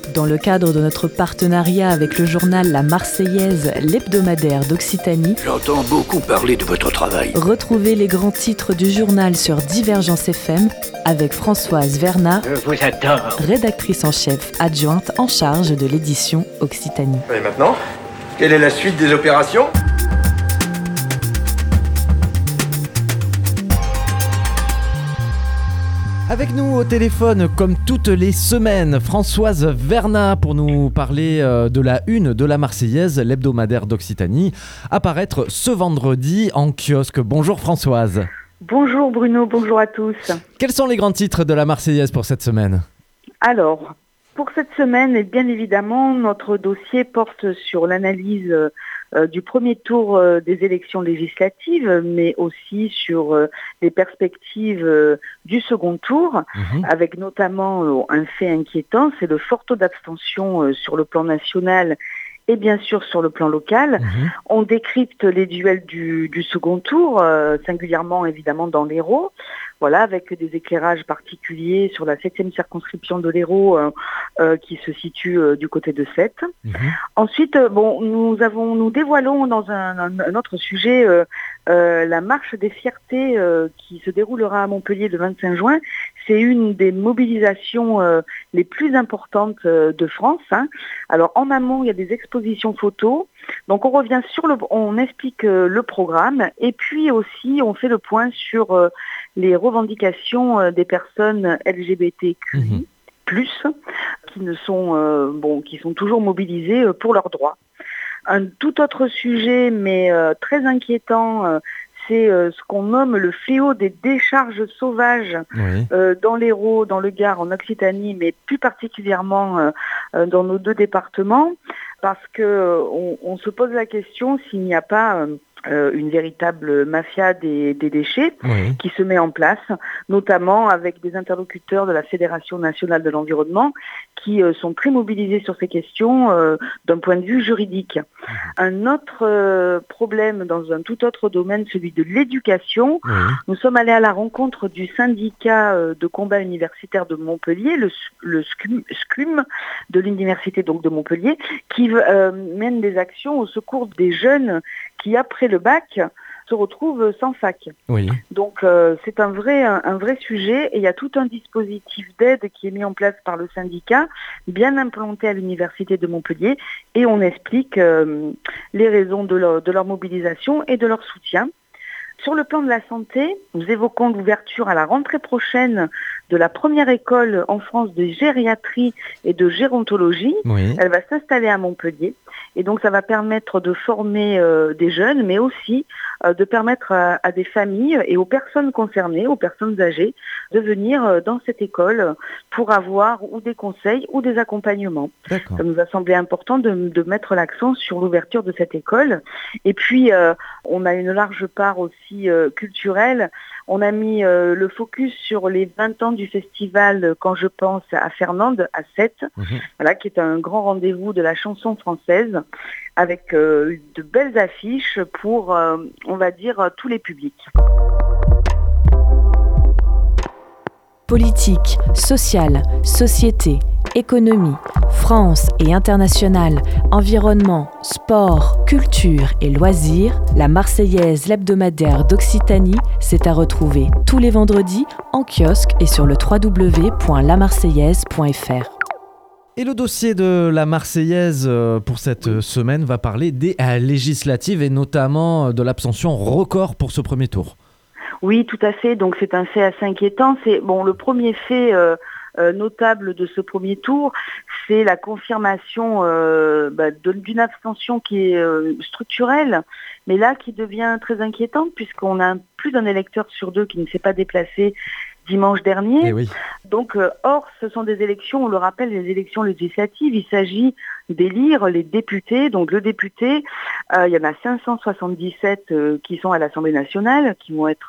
Dans le cadre de notre partenariat avec le journal La Marseillaise, l'hebdomadaire d'Occitanie, j'entends beaucoup parler de votre travail. Retrouvez les grands titres du journal sur Divergence FM avec Françoise Vernat, Je vous adore. rédactrice en chef adjointe en charge de l'édition Occitanie. Et maintenant, quelle est la suite des opérations ? Avec nous au téléphone, comme toutes les semaines, Françoise Vernat pour nous parler de la une de la Marseillaise, l'hebdomadaire d'Occitanie, à paraître ce vendredi en kiosque. Bonjour Françoise. Bonjour Bruno, bonjour à tous. Quels sont les grands titres de la Marseillaise pour cette semaine ? Alors, pour cette semaine, et bien évidemment, notre dossier porte sur l'analyse du premier tour des élections législatives, mais aussi sur les perspectives du second tour, avec notamment un fait inquiétant, c'est le fort taux d'abstention sur le plan national et bien sûr sur le plan local. On décrypte les duels du second tour, singulièrement évidemment dans l'Hérault, voilà, avec des éclairages particuliers sur la 7e circonscription de l'Hérault qui se situe du côté de Sète. Ensuite, nous dévoilons dans un autre sujet la marche des fiertés qui se déroulera à Montpellier le 25 juin. C'est une des mobilisations les plus importantes de France. Alors en amont, il y a des expositions photos. Donc on revient on explique le programme et puis aussi on fait le point sur les revendications des personnes LGBTQI+, qui sont toujours mobilisées pour leurs droits. Un tout autre sujet, mais très inquiétant, c'est ce qu'on nomme le fléau des décharges sauvages dans l'Hérault, dans le Gard, en Occitanie, mais plus particulièrement dans nos deux départements, parce qu'on se pose la question s'il n'y a pas une véritable mafia des déchets qui se met en place, notamment avec des interlocuteurs de la Fédération nationale de l'environnement qui sont très mobilisés sur ces questions d'un point de vue juridique. Un autre problème dans un tout autre domaine, celui de l'éducation. Nous sommes allés à la rencontre du syndicat de combat universitaire de Montpellier, le SCUM de l'université donc de Montpellier, qui mène des actions au secours des jeunes qui, après le bac, se retrouvent sans fac. Donc c'est un vrai sujet et il y a tout un dispositif d'aide qui est mis en place par le syndicat, bien implanté à l'université de Montpellier, et on explique les raisons de leur mobilisation et de leur soutien. Sur le plan de la santé, nous évoquons l'ouverture à la rentrée prochaine de la première école en France de gériatrie et de gérontologie. Elle va s'installer à Montpellier. Et donc ça va permettre de former des jeunes, mais aussi de permettre à des familles et aux personnes concernées, aux personnes âgées, de venir dans cette école pour avoir ou des conseils ou des accompagnements. Ça nous a semblé important de mettre l'accent sur l'ouverture de cette école. Et puis, on a une large part aussi culturelle. On a mis le focus sur les 20 ans du festival Quand je pense à Fernande, à Sète, qui est un grand rendez-vous de la chanson française, avec de belles affiches pour, on va dire, tous les publics. Politique, sociale, société, économie, France et internationale, environnement, sport, culture et loisirs, la Marseillaise, l'hebdomadaire d'Occitanie, c'est à retrouver tous les vendredis en kiosque et sur le www.lamarseillaise.fr. Et le dossier de la Marseillaise pour cette semaine va parler des législatives et notamment de l'abstention record pour ce premier tour. Oui, tout à fait. Donc c'est un fait assez inquiétant. C'est le premier fait notable de ce premier tour, c'est la confirmation d'une abstention qui est structurelle, mais là qui devient très inquiétante puisqu'on a plus d'un électeur sur deux qui ne s'est pas déplacé dimanche dernier. Donc, or, ce sont des élections, on le rappelle, les élections législatives. Il s'agit d'élire les députés. Donc, le député, il y en a 577 qui sont à l'Assemblée nationale, qui vont être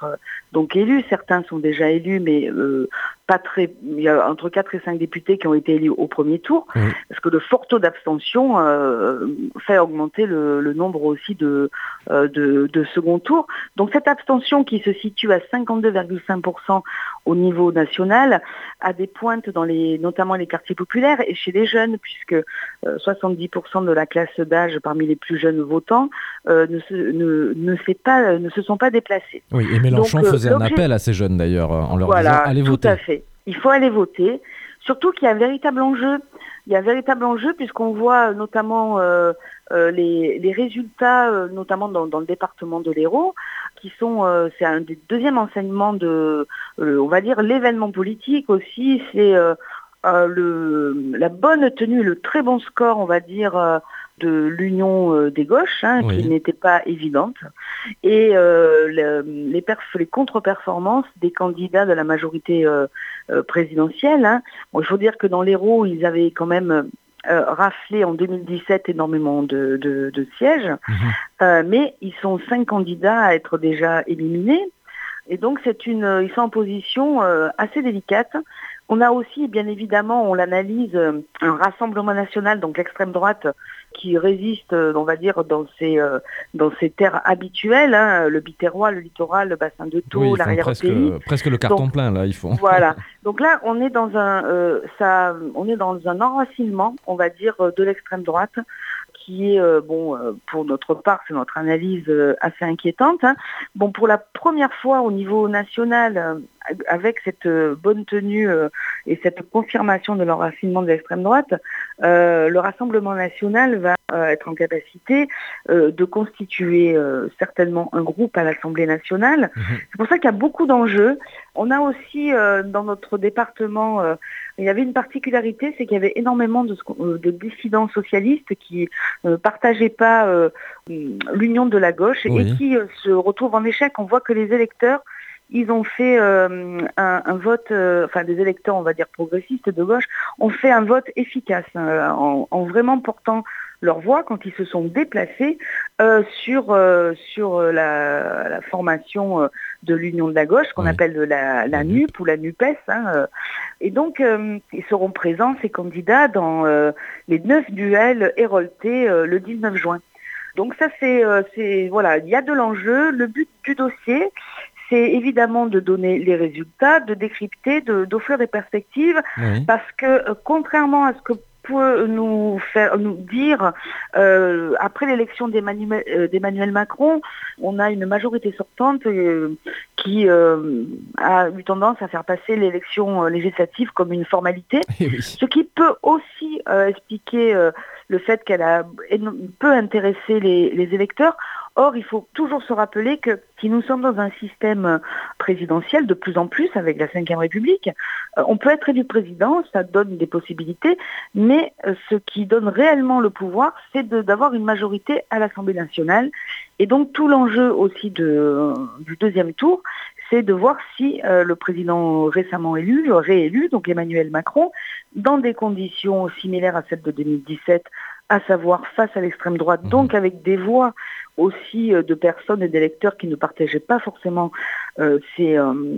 donc élus. Certains sont déjà élus, mais pas très. Il y a entre 4 et 5 députés qui ont été élus au premier tour, parce que le fort taux d'abstention fait augmenter le nombre aussi de second tour. Donc cette abstention qui se situe à 52,5% au niveau national a des pointes notamment les quartiers populaires et chez les jeunes, puisque 70% de la classe d'âge parmi les plus jeunes votants ne se sont pas déplacés. Oui, et Mélenchon faisait un appel à ces jeunes d'ailleurs en leur disant allez voter. Tout à fait. Il faut aller voter, surtout qu'il y a un véritable enjeu. Il y a un véritable enjeu puisqu'on voit notamment les résultats, notamment dans le département de l'Hérault, qui sont, c'est un des deuxièmes enseignements on va dire, l'événement politique aussi, c'est la bonne tenue, le très bon score, on va dire, de l'union des gauches, qui n'était pas évidente, et les contre-performances des candidats de la majorité présidentielle. Bon, il faut dire que dans l'Hérault, ils avaient quand même raflé en 2017 énormément de sièges, mais ils sont 5 candidats à être déjà éliminés, et donc ils sont en position assez délicate. On a aussi, bien évidemment, on l'analyse, un Rassemblement national, donc l'extrême droite, qui résiste, on va dire, dans ses terres habituelles, le Biterrois, le littoral, le bassin de Thau, l'arrière-pays. Presque le carton plein, là, ils font. Voilà. Donc là, on est dans un enracinement, on va dire, de l'extrême droite, qui est, pour notre part, c'est notre analyse assez inquiétante. Bon, pour la première fois au niveau national, avec cette bonne tenue et cette confirmation de l'enracinement de l'extrême droite, le Rassemblement national va être en capacité de constituer certainement un groupe à l'Assemblée nationale. C'est pour ça qu'il y a beaucoup d'enjeux. On a aussi dans notre département, il y avait une particularité, c'est qu'il y avait énormément de dissidents socialistes qui ne partageaient pas l'union de la gauche et qui se retrouvent en échec. On voit que les électeurs, ils ont fait un vote, des électeurs, on va dire progressistes de gauche, ont fait un vote efficace en vraiment portant leur voix quand ils se sont déplacés sur la formation de l'Union de la gauche, qu'on appelle la NUP ou la NUPES. Et donc, ils seront présents, ces candidats, dans les 9 duels héroltés le 19 juin. Donc ça, voilà, il y a de l'enjeu. Le but du dossier, c'est évidemment de donner les résultats, de décrypter, d'offrir des perspectives, parce que contrairement à ce que peut nous dire après l'élection d'Emmanuel Macron, on a une majorité sortante qui a eu tendance à faire passer l'élection législative comme une formalité, ce qui peut aussi expliquer le fait qu'elle peut intéresser les électeurs. Or, il faut toujours se rappeler que si nous sommes dans un système présidentiel de plus en plus avec la Ve République, on peut être élu président, ça donne des possibilités, mais ce qui donne réellement le pouvoir, c'est d'avoir une majorité à l'Assemblée nationale. Et donc tout l'enjeu aussi du deuxième tour, c'est de voir si le président récemment réélu, donc Emmanuel Macron, dans des conditions similaires à celles de 2017, à savoir face à l'extrême droite, donc avec des voix aussi de personnes et d'électeurs qui ne partageaient pas forcément ces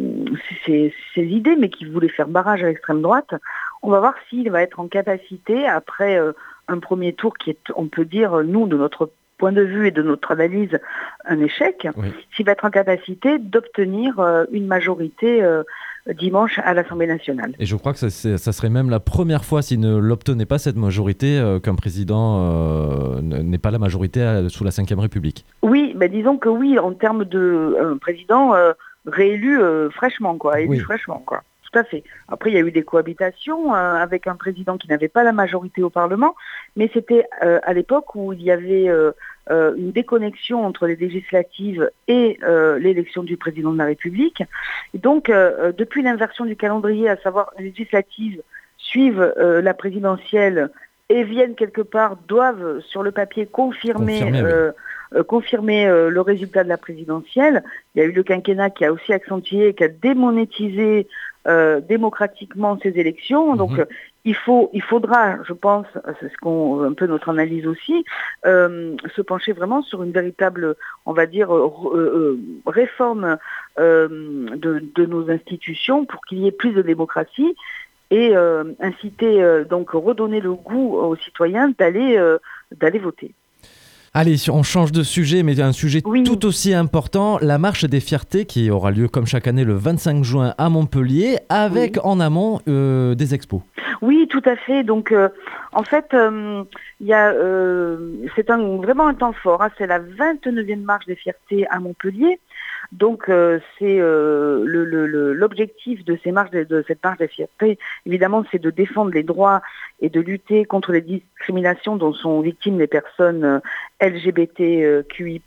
idées, mais qui voulaient faire barrage à l'extrême droite. On va voir s'il va être en capacité, après un premier tour qui est, on peut dire, nous, de notre point de vue et de notre analyse, un échec, s'il va être en capacité d'obtenir une majorité dimanche à l'Assemblée nationale. Et je crois que ça serait même la première fois, s'il ne l'obtenait pas, cette majorité, qu'un président n'ait pas la majorité sous la Ve République. Oui, disons que oui, en termes de président réélu fraîchement, fraîchement. Tout à fait. Après, il y a eu des cohabitations avec un président qui n'avait pas la majorité au Parlement, mais c'était à l'époque où il y avait une déconnexion entre les législatives et l'élection du président de la République. Et donc, depuis l'inversion du calendrier, à savoir les législatives suivent la présidentielle et viennent quelque part, doivent sur le papier confirmer confirmé le résultat de la présidentielle. Il y a eu le quinquennat qui a aussi accentué, qui a démonétisé démocratiquement ces élections. Donc il faudra, je pense, c'est un peu notre analyse aussi, se pencher vraiment sur une véritable, on va dire, réforme de nos institutions pour qu'il y ait plus de démocratie et inciter, donc redonner le goût aux citoyens d'aller voter. Allez, on change de sujet, mais un sujet tout aussi important, la marche des fiertés qui aura lieu comme chaque année le 25 juin à Montpellier, avec en amont des expos. Oui, tout à fait. Donc, en fait, c'est vraiment un temps fort. C'est la 29e marche des fiertés à Montpellier. Donc, c'est l'objectif de cette marche des fiertés, évidemment, c'est de défendre les droits et de lutter contre les discriminations dont sont victimes les personnes LGBTQI+.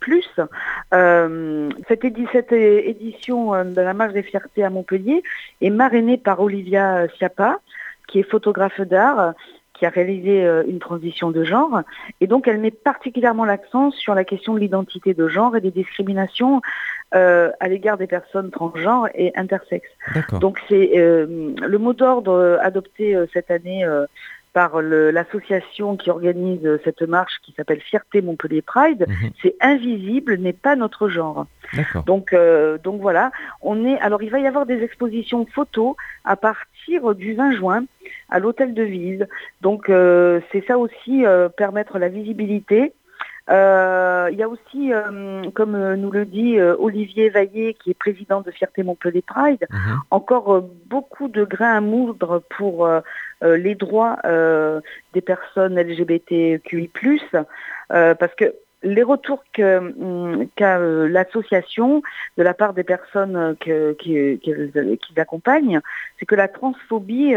Cette édition de la marche des fiertés à Montpellier est marrainée par Olivia Schiappa, qui est photographe d'art, qui a réalisé une transition de genre. Et donc, elle met particulièrement l'accent sur la question de l'identité de genre et des discriminations à l'égard des personnes transgenres et intersexes. D'accord. Donc, c'est le mot d'ordre adopté cette année par l'association qui organise cette marche qui s'appelle Fierté Montpellier Pride, c'est invisible n'est pas notre genre. D'accord. Donc voilà, alors il va y avoir des expositions photos à partir du 20 juin à l'hôtel de ville. Donc c'est ça aussi, permettre la visibilité. Il y a aussi, comme nous le dit Olivier Vaillé, qui est président de Fierté Montpellier Pride, encore beaucoup de grains à moudre pour les droits des personnes LGBTQI+, parce que les retours qu'a l'association de la part des personnes qui accompagnent, c'est que la transphobie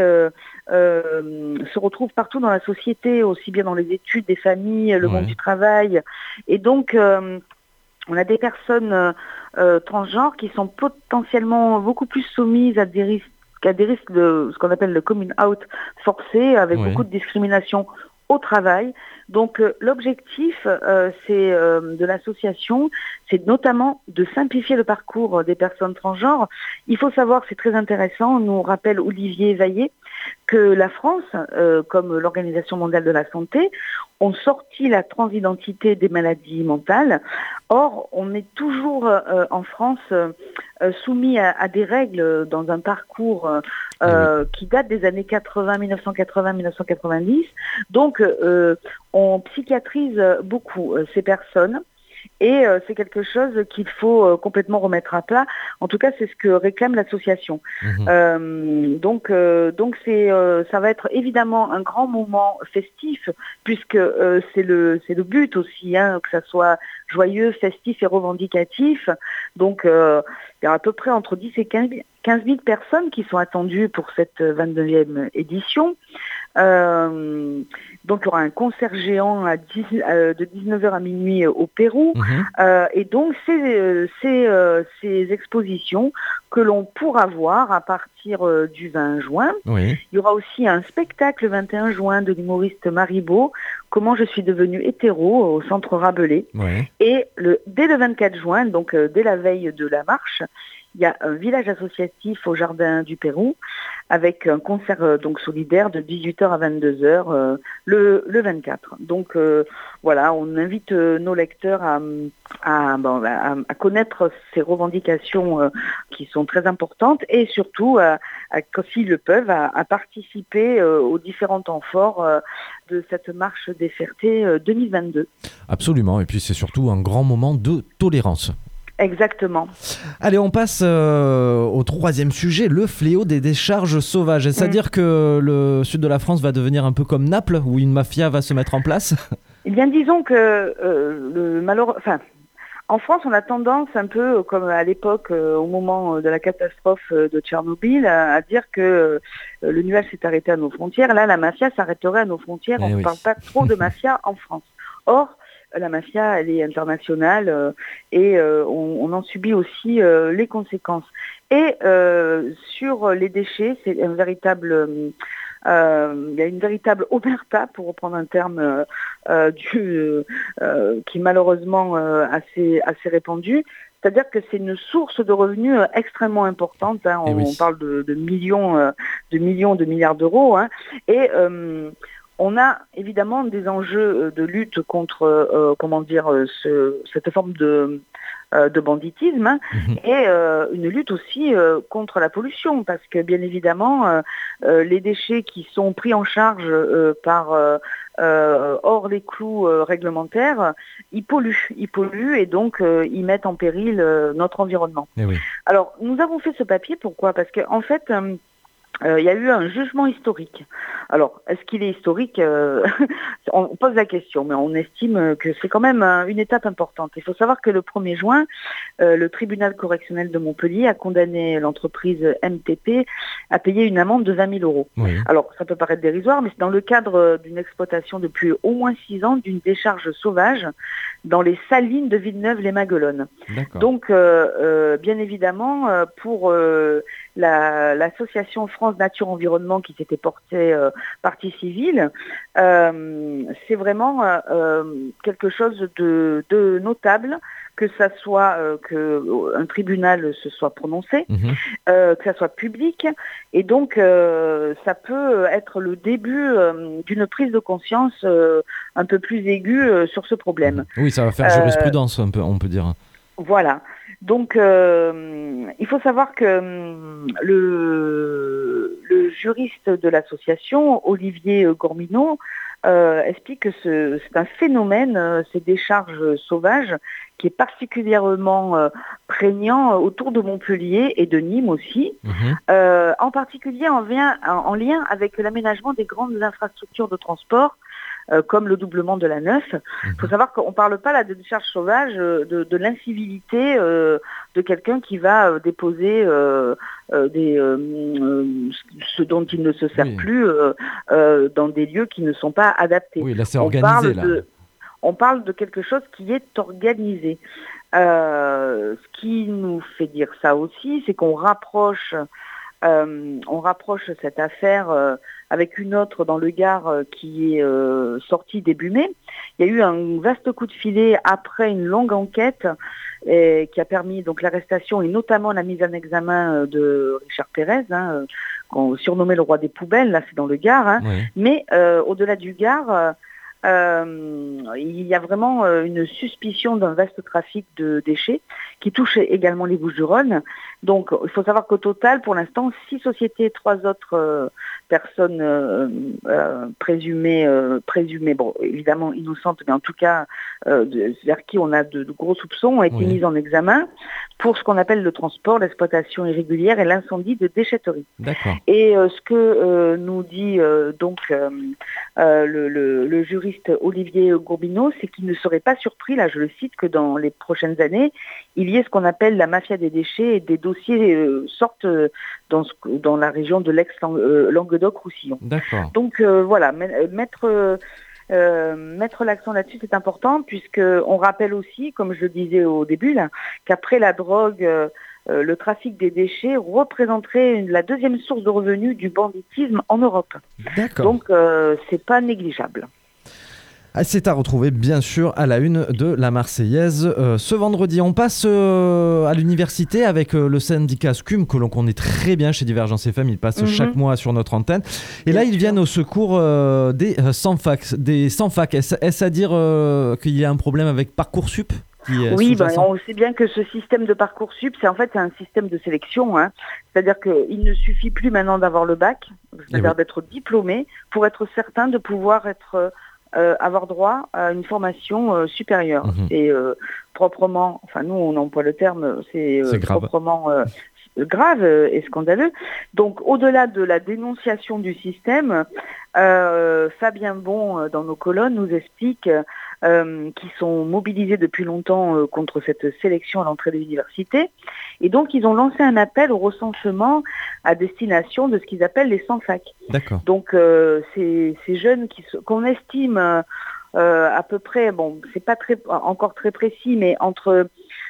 se retrouve partout dans la société, aussi bien dans les études, des familles, le monde du travail. Et donc, on a des personnes transgenres qui sont potentiellement beaucoup plus soumises à des risques de ce qu'on appelle le coming out forcé, avec beaucoup de discrimination au travail. Donc l'objectif de l'association, c'est notamment de simplifier le parcours des personnes transgenres. Il faut savoir, c'est très intéressant, nous rappelle Olivier Vaillé, que la France, comme l'Organisation mondiale de la santé, ont sorti la transidentité des maladies mentales. Or, on est toujours en France soumis à des règles dans un parcours qui date des années 1990. Donc, on psychiatrise beaucoup ces personnes. Et c'est quelque chose qu'il faut complètement remettre à plat. En tout cas, c'est ce que réclame l'association. Donc ça va être évidemment un grand moment festif, puisque c'est le but aussi, que ça soit joyeux, festif et revendicatif. Donc il y a à peu près entre 10 et 15 000 personnes qui sont attendues pour cette 29e édition. Donc il y aura un concert géant de 19h à minuit au Pérou. Et donc ces expositions que l'on pourra voir à partir du 20 juin. Il y aura aussi un spectacle le 21 juin de l'humoriste Maribo, Comment je suis devenue hétéro, au centre Rabelais. Et dès le 24 juin, donc dès la veille de la marche, il y a un village associatif au Jardin du Pérou avec un concert donc solidaire de 18h à 22h le 24. Donc voilà, on invite nos lecteurs à connaître ces revendications qui sont très importantes et surtout, s'ils le peuvent, à participer aux différents temps forts de cette marche des fiertés 2022. Absolument, et puis c'est surtout un grand moment de tolérance. Exactement. Allez, on passe au troisième sujet, le fléau des décharges sauvages. C'est-à-dire que le sud de la France va devenir un peu comme Naples, où une mafia va se mettre en place. Eh bien, disons que en France, on a tendance un peu, comme à l'époque, au moment de la catastrophe de Tchernobyl, à dire que le nuage s'est arrêté à nos frontières. Là, la mafia s'arrêterait à nos frontières. On ne parle pas trop de mafia en France. Or, la mafia, elle est internationale et on en subit aussi les conséquences. Et sur les déchets, c'est un véritable Il y a une véritable omerta, pour reprendre un terme qui est malheureusement assez répandu. C'est-à-dire que c'est une source de revenus extrêmement importante. Hein. On parle de millions, de milliards d'euros. Hein. Et on a évidemment des enjeux de lutte contre, cette forme de banditisme, hein, et une lutte aussi contre la pollution, parce que bien évidemment, les déchets qui sont pris en charge hors des clous réglementaires, ils polluent et donc ils mettent en péril notre environnement. Et oui. Alors, nous avons fait ce papier, pourquoi ? Parce qu'en fait, il y a eu un jugement historique. Alors, est-ce qu'il est historique ? On pose la question, mais on estime que c'est quand même une étape importante. Il faut savoir que le 1er juin, le tribunal correctionnel de Montpellier a condamné l'entreprise MTP à payer une amende de 20 000 euros. Oui. Alors, ça peut paraître dérisoire, mais c'est dans le cadre d'une exploitation depuis au moins 6 ans d'une décharge sauvage dans les salines de Villeneuve-les-Maguelones. D'accord. Donc, bien évidemment, pour l'association France Nature Environnement qui s'était portée partie civile, c'est vraiment quelque chose de notable que ça soit qu'un tribunal se soit prononcé, que ça soit public, et donc ça peut être le début d'une prise de conscience un peu plus aiguë sur ce problème. Oui, ça va faire jurisprudence, on peut dire. Voilà. Donc, il faut savoir que le juriste de l'association, Olivier Gourmineau, explique que c'est un phénomène, ces décharges sauvages, qui est particulièrement prégnant autour de Montpellier et de Nîmes aussi, en particulier en lien avec l'aménagement des grandes infrastructures de transport, comme le doublement de la Neuf. Il faut savoir qu'on ne parle pas là de décharge sauvage, de l'incivilité de quelqu'un qui va déposer ce dont il ne se sert plus dans des lieux qui ne sont pas adaptés. Oui, là c'est organisé. On parle de quelque chose qui est organisé. Ce qui nous fait dire ça aussi, c'est qu'on rapproche cette affaire avec une autre dans le Gard qui est sortie début mai. Il y a eu un vaste coup de filet après une longue enquête qui a permis donc l'arrestation et notamment la mise en examen de Richard Pérez, qu'on surnommait le roi des poubelles, là c'est dans le Gard. Oui. Mais au-delà du Gard, il y a vraiment une suspicion d'un vaste trafic de déchets qui touche également les Bouches-du-Rhône. Donc il faut savoir qu'au total, pour l'instant, 6 sociétés et 3 autres personnes présumées, bon, évidemment innocentes, mais en tout cas vers qui on a de gros soupçons, ont été mises en examen pour ce qu'on appelle le transport, l'exploitation irrégulière et l'incendie de déchetterie. D'accord. Et ce que nous dit le juriste Olivier Gourmineau, c'est qu'il ne serait pas surpris, là je le cite, que dans les prochaines années, il y ait ce qu'on appelle la mafia des déchets et des dossiers sortent dans la région de l'ex-Languedoc-Roussillon. D'accord. Donc voilà, mettre l'accent là-dessus, c'est important, puisqu'on rappelle aussi, comme je le disais au début, là, qu'après la drogue, le trafic des déchets représenterait la deuxième source de revenus du banditisme en Europe. D'accord. Donc, c'est pas négligeable. C'est à retrouver bien sûr à la une de la Marseillaise ce vendredi. On passe à l'université avec le syndicat SCUM que l'on connaît très bien chez Divergence FM. Ils passent chaque mois sur notre antenne. Et là, ils viennent au secours des sans-fac. Est-ce à dire qu'il y a un problème avec Parcoursup ? Oui, on sait bien que ce système de Parcoursup, c'est un système de sélection. C'est-à-dire qu'il ne suffit plus maintenant d'avoir le bac, c'est-à-dire d'être diplômé, pour être certain de pouvoir avoir droit à une formation supérieure. C'est proprement, nous on emploie le terme, c'est proprement grave et scandaleux. Donc au-delà de la dénonciation du système, Fabien Bon dans nos colonnes nous explique qui sont mobilisés depuis longtemps contre cette sélection à l'entrée de l'université. Et donc, ils ont lancé un appel au recensement à destination de ce qu'ils appellent les sans-fac. D'accord. Donc, ces jeunes qu'on estime à peu près, bon, c'est pas encore très précis, mais entre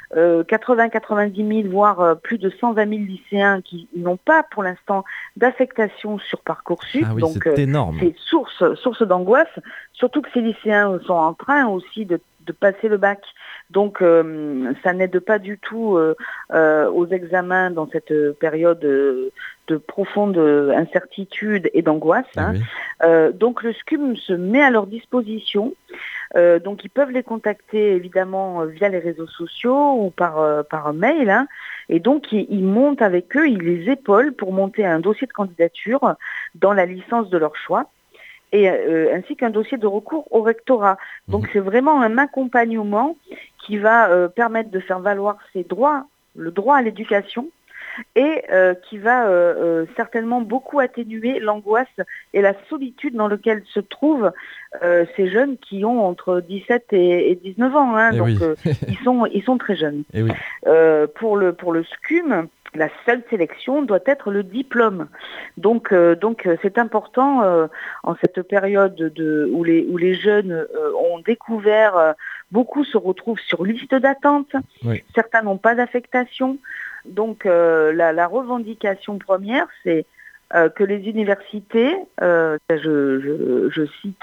80-90 000, voire plus de 120 000 lycéens qui n'ont pas pour l'instant d'affectation sur Parcoursup. Ah oui, donc c'est énorme. c'est source d'angoisse, surtout que ces lycéens sont en train aussi de passer le bac. Donc ça n'aide pas du tout aux examens dans cette période de profonde incertitude et d'angoisse. Ah oui. Donc le SCUM se met à leur disposition. Donc ils peuvent les contacter évidemment via les réseaux sociaux ou par mail. Et donc ils montent avec eux, ils les épaulent pour monter un dossier de candidature dans la licence de leur choix. Et ainsi qu'un dossier de recours au rectorat. Donc c'est vraiment un accompagnement qui va permettre de faire valoir ses droits, le droit à l'éducation, et qui va certainement beaucoup atténuer l'angoisse et la solitude dans laquelle se trouvent ces jeunes qui ont entre 17 et 19 ans. Donc ils sont très jeunes. Et oui. Pour le SCUM, la seule sélection doit être le diplôme. Donc c'est important en cette période où les jeunes ont découvert, beaucoup se retrouvent sur liste d'attente. Oui. Certains n'ont pas d'affectation. Donc la revendication première, c'est que les universités, je cite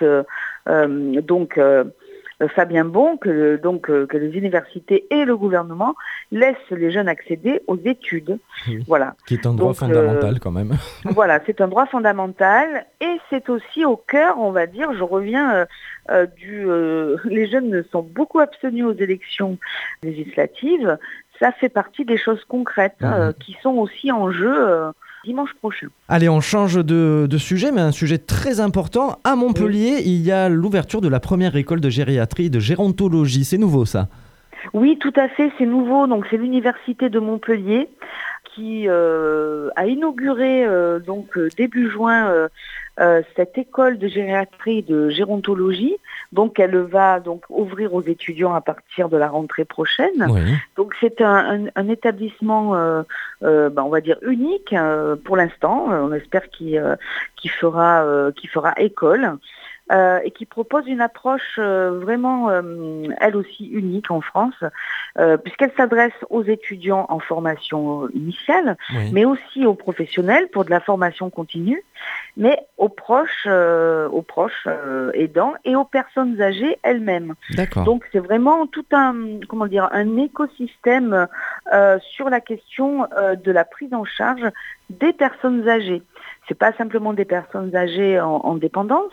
Fabien Bon, que les universités et le gouvernement laissent les jeunes accéder aux études. Oui. Voilà. Qui est un droit fondamental quand même. Voilà, c'est un droit fondamental et c'est aussi au cœur, on va dire, je reviens les jeunes ne sont beaucoup abstenus aux élections législatives. Ça fait partie des choses concrètes qui sont aussi en jeu dimanche prochain. Allez, on change de sujet, mais un sujet très important. À Montpellier, il y a l'ouverture de la première école de gériatrie et de gérontologie. C'est nouveau, ça ? Oui, tout à fait, c'est nouveau. Donc, c'est l'université de Montpellier qui a inauguré début juin cette école de gériatrie et de gérontologie. Donc, elle va ouvrir aux étudiants à partir de la rentrée prochaine. Oui. Donc, c'est un établissement, on va dire unique pour l'instant. On espère qu'il fera école. Et qui propose une approche vraiment, elle aussi, unique en France, puisqu'elle s'adresse aux étudiants en formation initiale, mais aussi aux professionnels pour de la formation continue, mais aux proches aidants et aux personnes âgées elles-mêmes. D'accord. Donc c'est vraiment tout un écosystème sur la question de la prise en charge des personnes âgées. C'est pas simplement des personnes âgées en dépendance.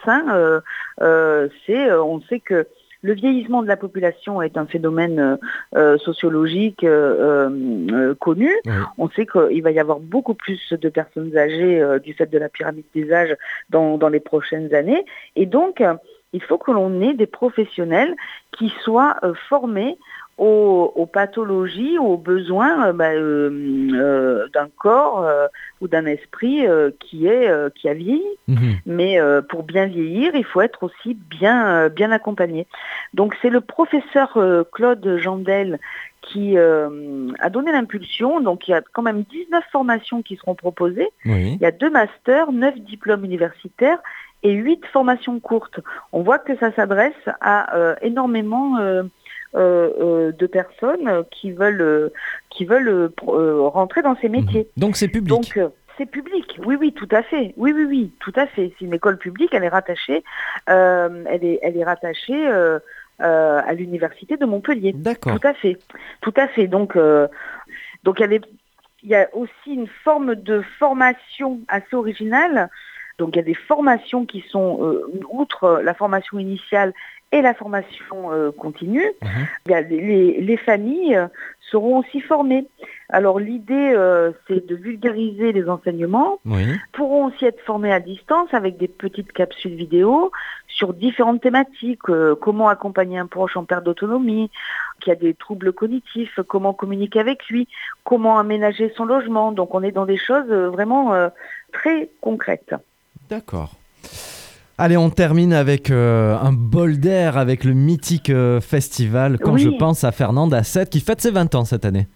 On sait que le vieillissement de la population est un phénomène sociologique connu. Oui. On sait qu'il va y avoir beaucoup plus de personnes âgées du fait de la pyramide des âges dans les prochaines années. Et donc, il faut que l'on ait des professionnels qui soient formés aux pathologies, aux besoins d'un corps ou d'un esprit qui a vieilli. Mais pour bien vieillir, il faut être aussi bien accompagné. Donc c'est le professeur Claude Jandel qui a donné l'impulsion. Donc il y a quand même 19 formations qui seront proposées. Oui. Il y a 2 masters, 9 diplômes universitaires et 8 formations courtes. On voit que ça s'adresse à énormément de personnes qui veulent rentrer dans ces métiers. Donc c'est public. Donc c'est public. Oui, tout à fait. Oui, tout à fait. C'est une école publique. Elle est rattachée. Elle est rattachée à l'université de Montpellier. D'accord. Tout à fait. Donc il y a aussi une forme de formation assez originale. Donc il y a des formations qui sont outre la formation initiale et la formation continue. Les familles seront aussi formées. Alors l'idée, c'est de vulgariser les enseignements, pourront aussi être formés à distance avec des petites capsules vidéo sur différentes thématiques, comment accompagner un proche en perte d'autonomie, qui a des troubles cognitifs, comment communiquer avec lui, comment aménager son logement. Donc on est dans des choses vraiment très concrètes. D'accord. Allez, on termine avec un bol d'air avec le mythique festival Quand je pense à Fernande Asset qui fête ses 20 ans cette année.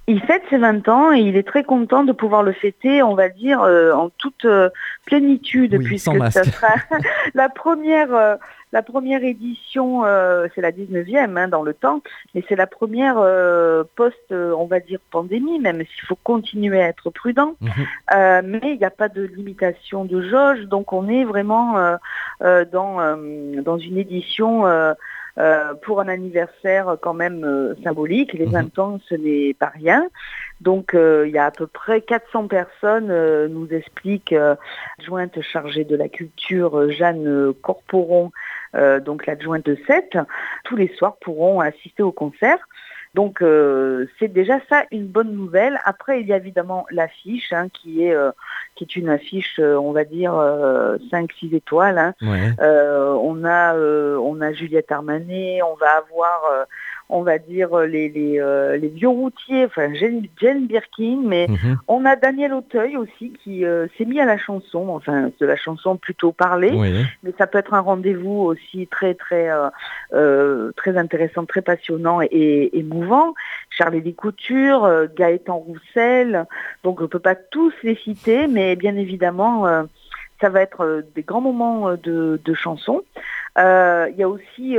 Il fête ses 20 ans et il est très content de pouvoir le fêter, on va dire, en toute plénitude, puisque ça sera la première édition, c'est la 19e dans le temps, mais c'est la première on va dire, pandémie, même s'il faut continuer à être prudent. Mais il n'y a pas de limitation de jauge, donc on est vraiment dans une édition pour un anniversaire quand même symbolique. Les 20 ans, ce n'est pas rien. Donc il y a à peu près 400 personnes, nous explique l'adjointe chargée de la culture, Jeanne Corporon, donc l'adjointe de Sète. Tous les soirs pourront assister au concert. Donc c'est déjà ça une bonne nouvelle. Après il y a évidemment l'affiche qui est une affiche on va dire 5-6 étoiles. On a Juliette Armanet, on va avoir on va dire les vieux routiers, enfin Jane Birkin, mais on a Daniel Auteuil aussi qui s'est mis à la chanson, enfin de la chanson plutôt parlée, mais ça peut être un rendez-vous aussi très intéressant, très passionnant et émouvant. Charles Couture, Gaëtan Roussel, donc on ne peut pas tous les citer, mais bien évidemment ça va être des grands moments de chansons. Il y a aussi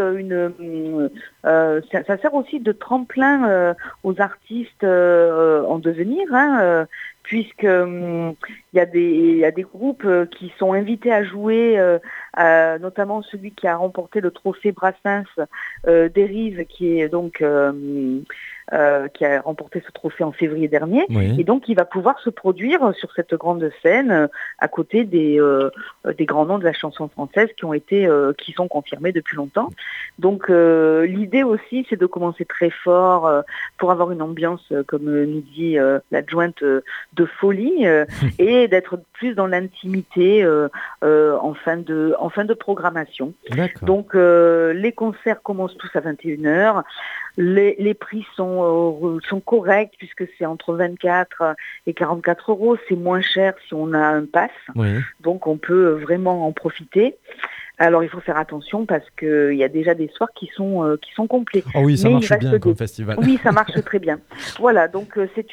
ça sert aussi de tremplin aux artistes en devenir, puisque il y a des groupes qui sont invités à jouer, notamment celui qui a remporté le trophée Brassens des Rives, qui est donc qui a remporté ce trophée en février dernier, et donc il va pouvoir se produire sur cette grande scène à côté des grands noms de la chanson française qui sont confirmés depuis longtemps. Donc l'idée aussi, c'est de commencer très fort pour avoir une ambiance, comme nous dit l'adjointe, de folie, et d'être plus dans l'intimité en fin de programmation. D'accord. Donc les concerts commencent tous à 21h. Les prix sont corrects puisque c'est entre 24 et 44 €. C'est moins cher si on a un pass. Donc on peut vraiment en profiter. Alors il faut faire attention parce qu'il y a déjà des soirs qui sont complets. Oh oui, ça marche bien comme festival. Oui, ça marche très bien. Voilà, donc c'est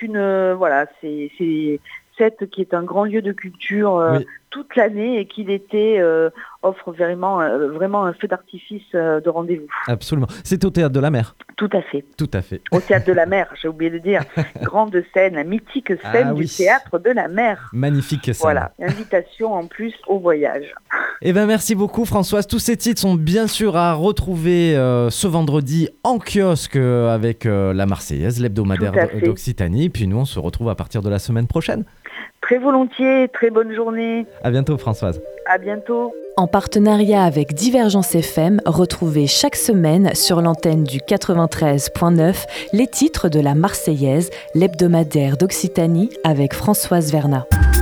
Sète qui est un grand lieu de culture toute l'année et qui l'été offre vraiment un feu d'artifice de rendez-vous. Absolument. C'est au Théâtre de la Mer. Tout à fait. Tout à fait. Au Théâtre de la Mer, j'ai oublié de dire. Grande scène, la mythique scène du Théâtre de la Mer. Magnifique scène. Voilà, invitation en plus au voyage. Eh bien, merci beaucoup Françoise. Tous ces titres sont bien sûr à retrouver ce vendredi en kiosque avec la Marseillaise, l'hebdomadaire d'Occitanie. Puis nous, on se retrouve à partir de la semaine prochaine. Très volontiers, très bonne journée. À bientôt Françoise. À bientôt. En partenariat avec Divergence FM, retrouvez chaque semaine sur l'antenne du 93.9 les titres de la Marseillaise, l'hebdomadaire d'Occitanie avec Françoise Vernat.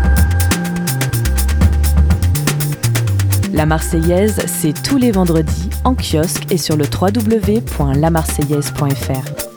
La Marseillaise, c'est tous les vendredis en kiosque et sur le www.lamarseillaise.fr.